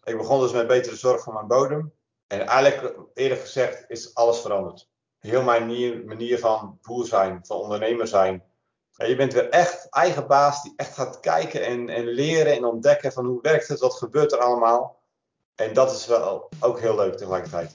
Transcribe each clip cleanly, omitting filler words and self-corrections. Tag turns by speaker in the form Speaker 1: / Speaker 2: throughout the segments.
Speaker 1: Ik begon dus met betere zorg voor mijn bodem. En eigenlijk, eerlijk gezegd, is alles veranderd. Heel mijn manier van boer zijn, van ondernemer zijn. Je bent weer echt eigen baas die echt gaat kijken en leren en ontdekken van hoe werkt het, wat gebeurt er allemaal. En dat is wel ook heel leuk tegelijkertijd.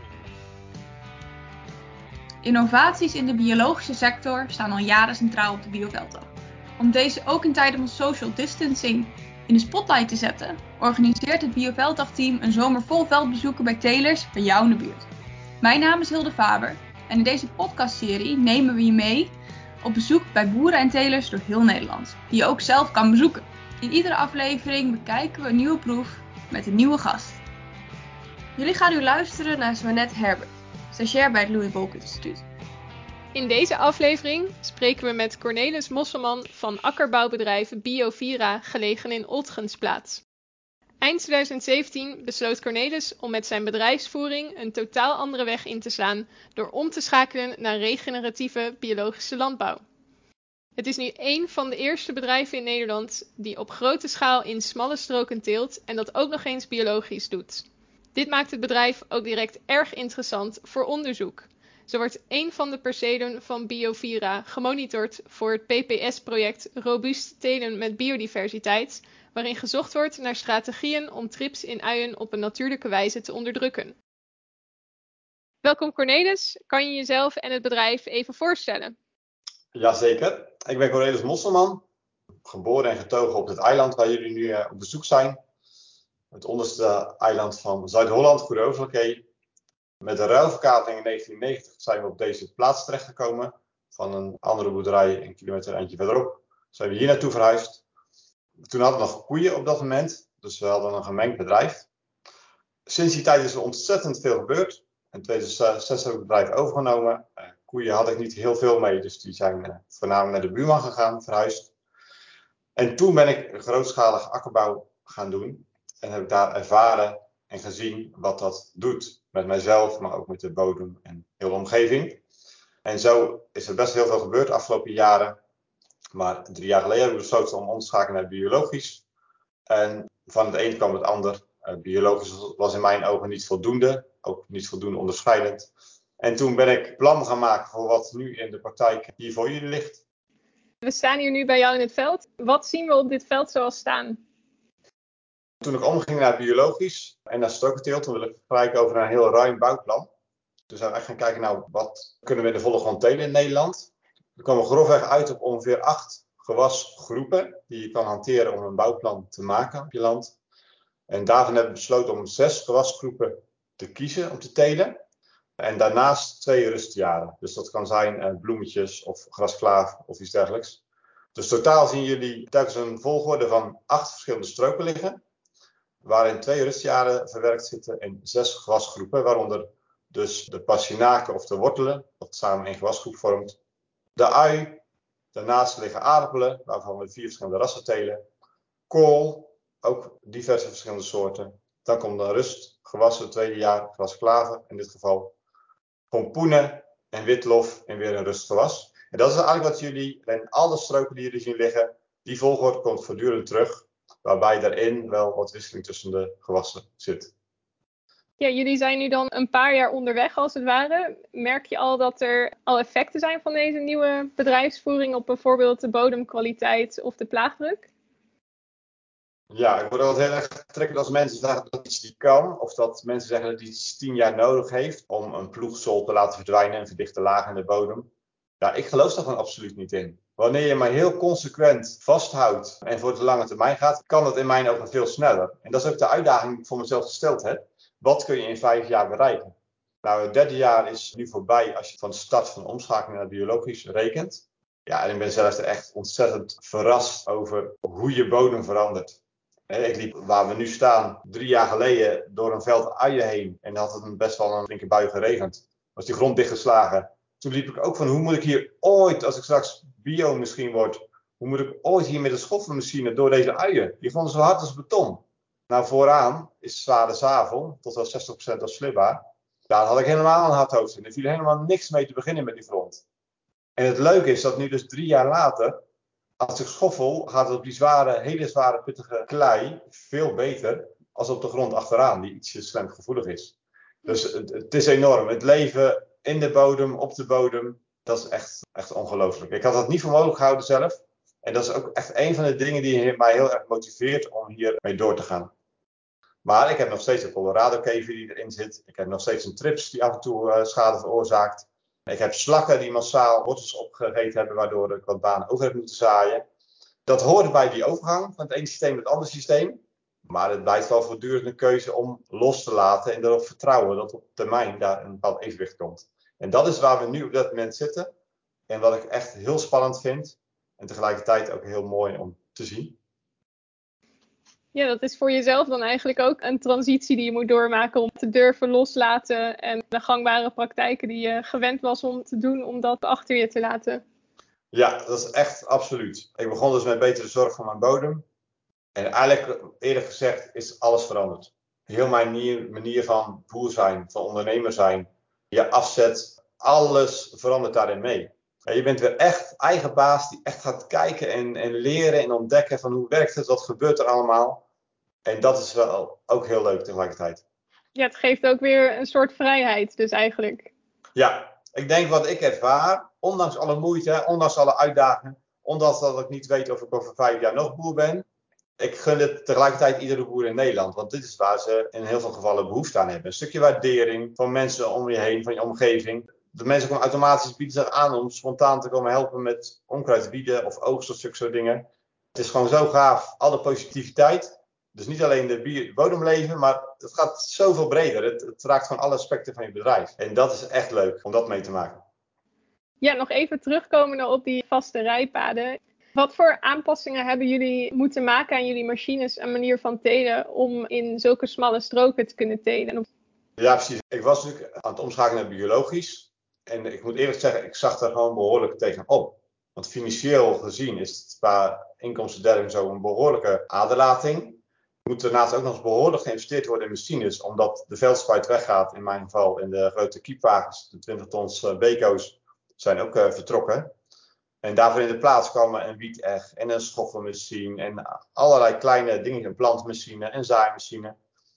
Speaker 2: Innovaties in de biologische sector staan al jaren centraal op de Biovelddag. Om deze ook in tijden van social distancing in de spotlight te zetten, organiseert het Biovelddag-team een zomer vol veldbezoeken bij telers bij jou in de buurt. Mijn naam is Hilde Faber en in deze podcastserie nemen we je mee op bezoek bij boeren en telers door heel Nederland, die je ook zelf kan bezoeken. In iedere aflevering bekijken we een nieuwe proef met een nieuwe gast. Jullie gaan nu luisteren naar Zwanette Herbert, stagiair bij het Louis Bolk Instituut.
Speaker 3: In deze aflevering spreken we met Cornelis Mosselman van akkerbouwbedrijf Biovira, gelegen in Ottgensplaats. Eind 2017 besloot Cornelis om met zijn bedrijfsvoering een totaal andere weg in te slaan door om te schakelen naar regeneratieve biologische landbouw. Het is nu één van de eerste bedrijven in Nederland die op grote schaal in smalle stroken teelt en dat ook nog eens biologisch doet. Dit maakt het bedrijf ook direct erg interessant voor onderzoek. Zo wordt één van de percelen van Biovira gemonitord voor het PPS-project Robuust Telen met Biodiversiteit, waarin gezocht wordt naar strategieën om trips in uien op een natuurlijke wijze te onderdrukken. Welkom Cornelis, kan je jezelf en het bedrijf even voorstellen?
Speaker 1: Jazeker, ik ben Cornelis Mosselman, geboren en getogen op het eiland waar jullie nu op bezoek zijn. Het onderste eiland van Zuid-Holland, Goede Overflakkee. Met de ruilverkaveling in 1990 zijn we op deze plaats terechtgekomen. Van een andere boerderij een kilometer eentje verderop zijn we hier naartoe verhuisd. Toen hadden we nog koeien op dat moment, dus we hadden een gemengd bedrijf. Sinds die tijd is er ontzettend veel gebeurd. In 2006 heb ik het bedrijf overgenomen. Koeien had ik niet heel veel mee, dus die zijn voornamelijk naar de buurman gegaan, verhuisd. En toen ben ik grootschalige akkerbouw gaan doen. En heb ik daar ervaren en gezien wat dat doet. Met mijzelf, maar ook met de bodem en heel de omgeving. En zo is er best heel veel gebeurd de afgelopen jaren. Maar 3 jaar geleden hebben we besloten om om te schakelen naar biologisch. En van het een kwam het ander. Biologisch was in mijn ogen niet voldoende. Ook niet voldoende onderscheidend. En toen ben ik plan gaan maken voor wat nu in de praktijk hier voor jullie ligt.
Speaker 3: We staan hier nu bij jou in het veld. Wat zien we op dit veld zoal staan?
Speaker 1: Toen ik omging naar biologisch en naar strokenteelt, toen wil ik gelijk over een heel ruim bouwplan. Dus zijn we echt gaan kijken, nou, wat kunnen we in de volle grond telen in Nederland? We komen grofweg uit op ongeveer 8 gewasgroepen die je kan hanteren om een bouwplan te maken op je land. En daarvan hebben we besloten om 6 gewasgroepen te kiezen om te telen. En daarnaast 2 rustjaren. Dus dat kan zijn bloemetjes of grasklaver of iets dergelijks. Dus totaal zien jullie telkens een volgorde van 8 verschillende stroken liggen. Waarin 2 rustjaren verwerkt zitten in 6 gewasgroepen. Waaronder dus de passinaken of de wortelen, wat samen een gewasgroep vormt. De ui, daarnaast liggen aardappelen, waarvan we 4 verschillende rassen telen. Kool, ook diverse verschillende soorten. Dan komt de rustgewassen, het tweede jaar, grasklaver in dit geval. Pompoenen en witlof en weer een rustgewas. En dat is eigenlijk wat jullie, en alle stroken die jullie zien liggen, die volgorde komt voortdurend terug. Waarbij daarin wel wat wisseling tussen de gewassen zit.
Speaker 3: Ja, jullie zijn nu dan een paar jaar onderweg als het ware. Merk je al dat er al effecten zijn van deze nieuwe bedrijfsvoering op bijvoorbeeld de bodemkwaliteit of de plaagdruk?
Speaker 1: Ja, ik word altijd heel erg getrokken als mensen zeggen dat iets niet kan. Of dat mensen zeggen dat iets 10 jaar nodig heeft om een ploegsel te laten verdwijnen en verdichte lagen in de bodem. Ja, ik geloof daar gewoon absoluut niet in. Wanneer je maar heel consequent vasthoudt en voor de lange termijn gaat, kan het in mijn ogen veel sneller. En dat is ook de uitdaging die ik voor mezelf gesteld heb. Wat kun je in 5 jaar bereiken? Nou, het 3e jaar is nu voorbij als je van de start van de omschakeling naar biologisch rekent. Ja, en ik ben zelf echt ontzettend verrast over hoe je bodem verandert. Ik liep waar we nu staan 3 jaar geleden door een veld uien heen. En had het best wel een flinke bui geregend. Was die grond dichtgeslagen. Toen liep ik ook van, hoe moet ik hier ooit, als ik straks bio misschien word, hoe moet ik ooit hier met de schoffelmachine door deze uien? Die grond is zo hard als beton. Nou, vooraan is zware zavel, tot wel 60% afslibbaar. Daar had ik helemaal een hard hoofd in. Er viel helemaal niks mee te beginnen met die grond. En het leuke is dat nu dus 3 jaar later, als ik schoffel, gaat het op die zware, hele zware, pittige klei veel beter. als op de grond achteraan, die ietsje slijmgevoelig is. Dus het is enorm. Het leven in de bodem, op de bodem, dat is echt ongelooflijk. Ik had dat niet voor mogelijk gehouden zelf. En dat is ook echt een van de dingen die mij heel erg motiveert om hiermee door te gaan. Maar ik heb nog steeds een Colorado-kever die erin zit. Ik heb nog steeds een trips die af en toe schade veroorzaakt. Ik heb slakken die massaal wortels opgegeten hebben, waardoor ik wat banen over heb moeten zaaien. Dat hoort bij die overgang van het ene systeem naar het andere systeem. Maar het blijft wel voortdurend een keuze om los te laten en erop vertrouwen dat op termijn daar een bepaald evenwicht komt. En dat is waar we nu op dat moment zitten. En wat ik echt heel spannend vind. En tegelijkertijd ook heel mooi om te zien.
Speaker 3: Ja, dat is voor jezelf dan eigenlijk ook een transitie die je moet doormaken om te durven loslaten en de gangbare praktijken die je gewend was om te doen, om dat achter je te laten.
Speaker 1: Ja, dat is echt absoluut. Ik begon dus met betere zorg voor mijn bodem. En eigenlijk, eerlijk gezegd, is alles veranderd. Heel mijn manier van boer zijn, van ondernemer zijn, je afzet, alles verandert daarin mee. Je bent weer echt eigen baas die echt gaat kijken en leren en ontdekken van hoe werkt het, wat gebeurt er allemaal. En dat is wel ook heel leuk tegelijkertijd.
Speaker 3: Ja, het geeft ook weer een soort vrijheid dus eigenlijk.
Speaker 1: Ja, ik denk wat ik ervaar, ondanks alle moeite, ondanks alle uitdagingen, ondanks dat ik niet weet of ik over 5 jaar nog boer ben. Ik gun het tegelijkertijd iedere boer in Nederland, want dit is waar ze in heel veel gevallen behoefte aan hebben. Een stukje waardering van mensen om je heen, van je omgeving. De mensen komen automatisch, bieden zich aan om spontaan te komen helpen met onkruid te bieden of oogst of zulke soort dingen. Het is gewoon zo gaaf, alle positiviteit. Dus niet alleen de bodemleven, maar het gaat zoveel breder. Het raakt gewoon alle aspecten van je bedrijf. En dat is echt leuk om dat mee te maken.
Speaker 3: Ja, nog even terugkomen op die vaste rijpaden. Wat voor aanpassingen hebben jullie moeten maken aan jullie machines en manier van telen om in zulke smalle stroken te kunnen telen?
Speaker 1: Ja, precies. Ik was natuurlijk aan het omschakelen naar biologisch. En ik moet eerlijk zeggen, ik zag daar gewoon behoorlijk tegenop. Want financieel gezien is het qua inkomstendeling zo een behoorlijke aderlating. Er moet daarnaast ook nog eens behoorlijk geïnvesteerd worden in machines, omdat de veldspuit weggaat in mijn geval. En de grote kiepwagens, de 20 tons beko's, zijn ook vertrokken. En daarvoor in de plaats kwamen een wieteg en een schoffelmachine en allerlei kleine dingen, een plantmachine en zaaimachine.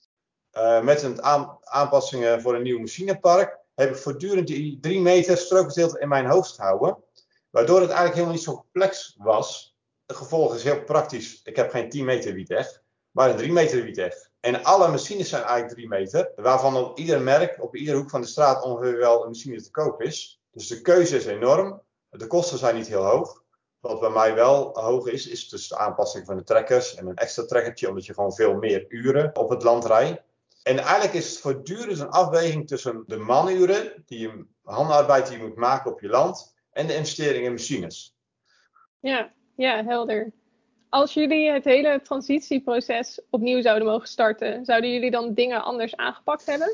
Speaker 1: Met een aanpassingen voor een nieuw machinepark heb ik voortdurend die 3 meter strookgedeelte in mijn hoofd gehouden. Waardoor het eigenlijk helemaal niet zo complex was. Het gevolg is heel praktisch. Ik heb geen 10 meter wieteg, maar een 3 meter wieteg. En alle machines zijn eigenlijk 3 meter. Waarvan op ieder merk, op iedere hoek van de straat ongeveer wel een machine te koop is. Dus de keuze is enorm. De kosten zijn niet heel hoog. Wat bij mij wel hoog is dus de aanpassing van de trekkers en een extra trekkertje, omdat je gewoon veel meer uren op het land rijdt. En eigenlijk is het voortdurend een afweging tussen de manuren, handarbeid die je moet maken op je land, en de investering in machines.
Speaker 3: Ja, helder. Als jullie het hele transitieproces opnieuw zouden mogen starten, zouden jullie dan dingen anders aangepakt hebben?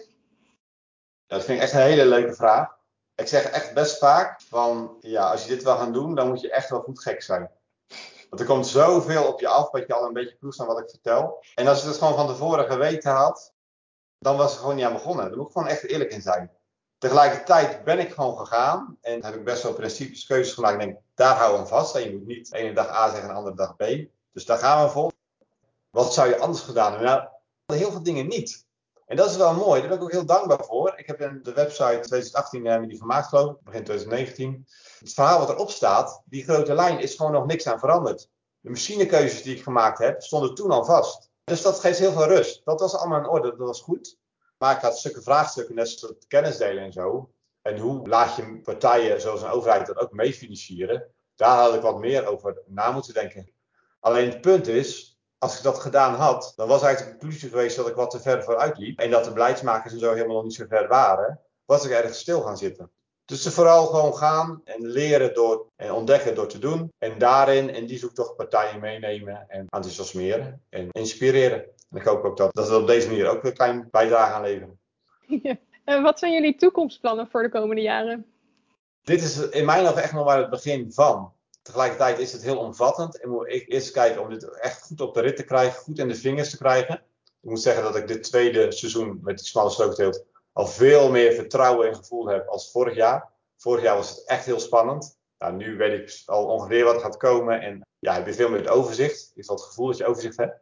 Speaker 1: Dat vind ik echt een hele leuke vraag. Ik zeg echt best vaak van, ja, als je dit wil gaan doen, dan moet je echt wel goed gek zijn. Want er komt zoveel op je af, wat je al een beetje proeft aan wat ik vertel. En als je het gewoon van tevoren geweten had, dan was ik gewoon niet aan begonnen. Daar moet ik gewoon echt eerlijk in zijn. Tegelijkertijd ben ik gewoon gegaan en heb ik best wel principes, keuzes gemaakt. Ik denk, daar hou ik vast. En je moet niet de ene dag A zeggen en de andere dag B. Dus daar gaan we voor. Wat zou je anders gedaan hebben? Nou, heel veel dingen niet. En dat is wel mooi. Daar ben ik ook heel dankbaar voor. Ik heb in de website 2018 die gemaakt, geloof ik, begin 2019. Het verhaal wat erop staat, die grote lijn, is gewoon nog niks aan veranderd. De machinekeuzes die ik gemaakt heb, stonden toen al vast. Dus dat geeft heel veel rust. Dat was allemaal in orde, dat was goed. Maar ik had stukken vraagstukken, net zoals kennis delen en zo. En hoe laat je partijen zoals een overheid dat ook mee financieren? Daar had ik wat meer over na moeten denken. Alleen het punt is, als ik dat gedaan had, dan was eigenlijk de conclusie geweest dat ik wat te ver vooruit liep. En dat de beleidsmakers en zo helemaal nog niet zo ver waren. Was ik ergens stil gaan zitten. Dus vooral gewoon gaan en leren door en ontdekken door te doen. En daarin in die zoektocht partijen meenemen en enthousiasmeren en inspireren. En ik hoop ook dat we op deze manier ook een klein bijdrage aan leveren.
Speaker 3: Ja. En wat zijn jullie toekomstplannen voor de komende jaren?
Speaker 1: Dit is in mijn ogen echt nog maar het begin van. Tegelijkertijd is het heel omvattend en moet ik eerst kijken om dit echt goed op de rit te krijgen, goed in de vingers te krijgen. Ik moet zeggen dat ik dit tweede seizoen met die smalle strookteelt al veel meer vertrouwen en gevoel heb als vorig jaar. Vorig jaar was het echt heel spannend. Nou, nu weet ik al ongeveer wat er gaat komen en ja, heb je veel meer het overzicht. Je hebt wel het gevoel dat je overzicht hebt.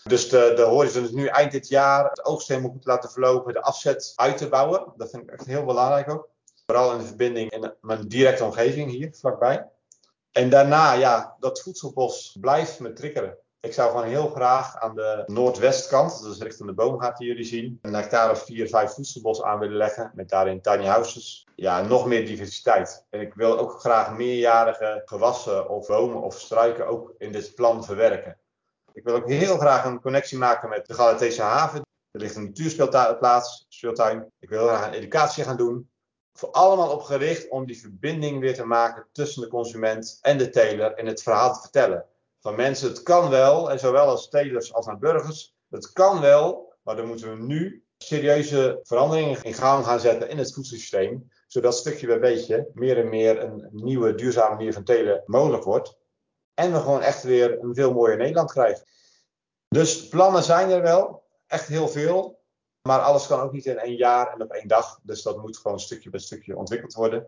Speaker 1: Dus de horizon is nu eind dit jaar het oogst helemaal goed laten verlopen, de afzet uit te bouwen. Dat vind ik echt heel belangrijk ook. Vooral in de verbinding in mijn directe omgeving hier vlakbij. En daarna, ja, dat voedselbos blijft me triggeren. Ik zou gewoon heel graag aan de noordwestkant, dus richting de boomgaard die jullie zien, een hectare of 4, 5 voedselbos aan willen leggen. Met daarin tiny houses. Ja, nog meer diversiteit. En ik wil ook graag meerjarige gewassen of bomen of struiken ook in dit plan verwerken. Ik wil ook heel graag een connectie maken met de Galatese haven. Er ligt een natuurspeeltuin. Ik wil heel graag een educatie gaan doen. Voor allemaal op gericht om die verbinding weer te maken tussen de consument en de teler en het verhaal te vertellen. Van mensen, het kan wel, en zowel als telers als aan burgers, het kan wel, maar dan moeten we nu serieuze veranderingen in gang gaan zetten in het voedselsysteem, zodat stukje bij beetje meer en meer een nieuwe duurzame manier van telen mogelijk wordt. En we gewoon echt weer een veel mooier Nederland krijgen. Dus plannen zijn er wel, echt heel veel. Maar alles kan ook niet in 1 jaar en op 1 dag. Dus dat moet gewoon stukje bij stukje ontwikkeld worden.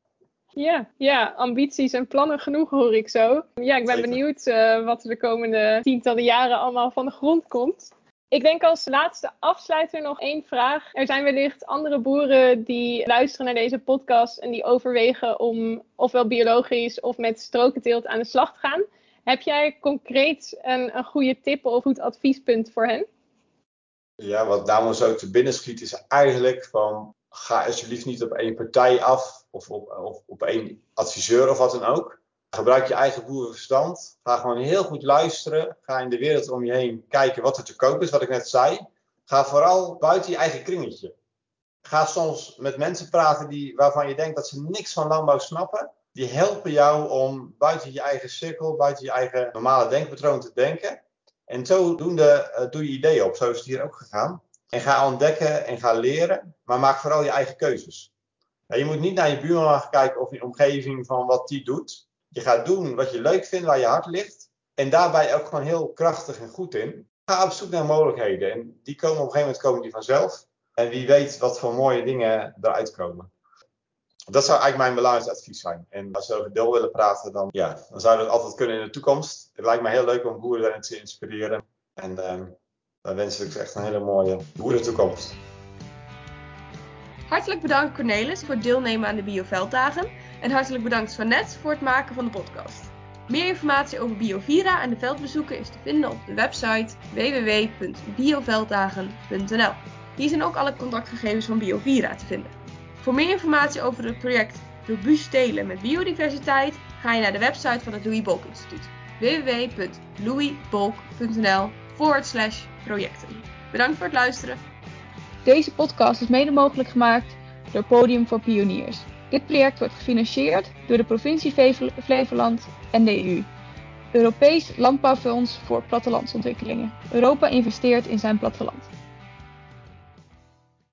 Speaker 3: Ja, ambities en plannen genoeg hoor ik zo. Ja, ik ben
Speaker 1: Zeker.
Speaker 3: benieuwd wat er de komende tientallen jaren allemaal van de grond komt. Ik denk als laatste afsluiter nog 1 vraag. Er zijn wellicht andere boeren die luisteren naar deze podcast en die overwegen om ofwel biologisch of met strokenteelt aan de slag te gaan. Heb jij concreet een goede tip of goed adviespunt voor hen?
Speaker 1: Ja, wat daarom zo te binnen schiet is eigenlijk van, ga alsjeblieft niet op 1 partij af of op 1 adviseur of wat dan ook. Gebruik je eigen boerenverstand. Ga gewoon heel goed luisteren. Ga in de wereld om je heen kijken wat er te koop is, wat ik net zei. Ga vooral buiten je eigen kringetje. Ga soms met mensen praten waarvan je denkt dat ze niks van landbouw snappen. Die helpen jou om buiten je eigen cirkel, buiten je eigen normale denkpatroon te denken. En zodoende doe je ideeën op. Zo is het hier ook gegaan. En ga ontdekken en ga leren, maar maak vooral je eigen keuzes. Je moet niet naar je buurman gaan kijken of je omgeving van wat die doet. Je gaat doen wat je leuk vindt, waar je hart ligt. En daarbij ook gewoon heel krachtig en goed in. Ga op zoek naar mogelijkheden. En die komen op een gegeven moment die vanzelf. En wie weet wat voor mooie dingen eruit komen. Dat zou eigenlijk mijn belangrijkste advies zijn. En als we over deel willen praten, dan zou dat altijd kunnen in de toekomst. Het lijkt mij heel leuk om boeren daarin te inspireren. En dan wens ik ze echt een hele mooie boerentoekomst.
Speaker 2: Hartelijk bedankt Cornelis voor het deelnemen aan de Biovelddagen. En hartelijk bedankt Swanette voor het maken van de podcast. Meer informatie over Biovira en de veldbezoeken is te vinden op de website www.biovelddagen.nl. Hier zijn ook alle contactgegevens van Biovira te vinden. Voor meer informatie over het project Robuust Telen met Biodiversiteit ga je naar de website van het Louis Bolk Instituut. www.louisbolk.nl/projecten. Bedankt voor het luisteren. Deze podcast is mede mogelijk gemaakt door Podium voor Pioniers. Dit project wordt gefinancierd door de provincie Flevoland en de EU. Europees Landbouwfonds voor Plattelandsontwikkelingen. Europa investeert in zijn platteland.